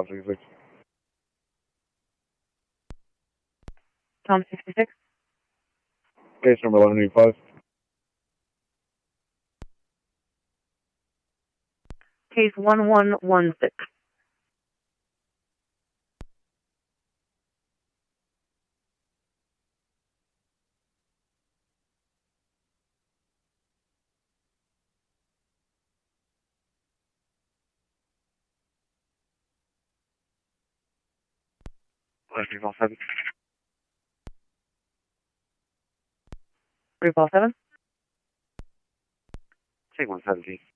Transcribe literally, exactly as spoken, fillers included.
Tom sixty-six. Tom sixty-six. Case number eleven eighty-five. Case one one one six. three four seven. three four seven. Take one seventeen.